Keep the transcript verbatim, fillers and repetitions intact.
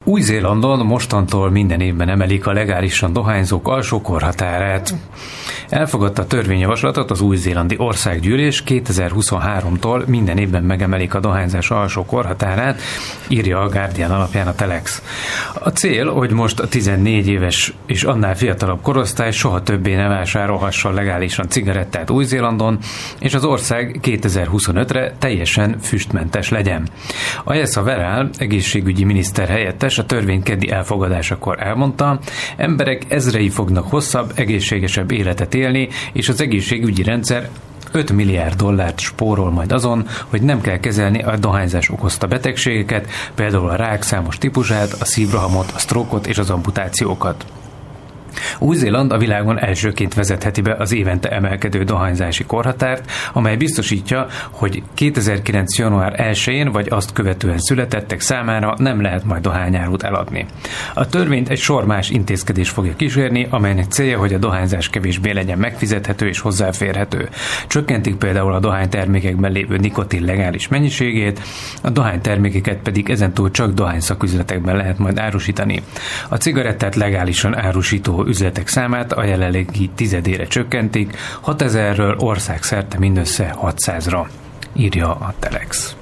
Új-Zélandon mostantól minden évben emelik a legálisan dohányzók alsó korhatárát. Elfogadta a törvényjavaslatot az új-zélandi országgyűlés, kétezer-huszonháromtól minden évben megemelik a dohányzás alsó korhatárát, írja a Guardian alapján a Telex. A cél, hogy most a tizennégy éves és annál fiatalabb korosztály soha többé ne vásárolhasson legálisan cigarettát Új-Zélandon, és az ország kétezer-huszonötre teljesen füstmentes legyen. Ayesa Verál, egészségügyi miniszter helyettes, a törvény keddi elfogadásakor elmondta, emberek ezrei fognak hosszabb, egészségesebb életet élni, és az egészségügyi rendszer öt milliárd dollárt spórol majd azon, hogy nem kell kezelni a dohányzás okozta betegségeket, például a rák számos típusát, a szívrohamot, a sztrókot és az amputációkat. Új-Zéland a világon elsőként vezetheti be az évente emelkedő dohányzási korhatárt, amely biztosítja, hogy kétezer-kilenc. január elsején vagy azt követően születettek számára nem lehet majd dohányárút eladni. A törvényt egy sor más intézkedés fogja kísérni, amelynek célja, hogy a dohányzás kevésbé legyen megfizethető és hozzáférhető. Csökkentik például a dohánytermékekben lévő nikotin legális mennyiségét, a dohánytermékeket pedig ezentúl csak dohányszaküzletekben lehet majd árusítani. A cigarettát legálisan árusító üzletek számát a jelenlegi tizedére csökkentik, hatezerről országszerte mindössze hatszázra, írja a Telex.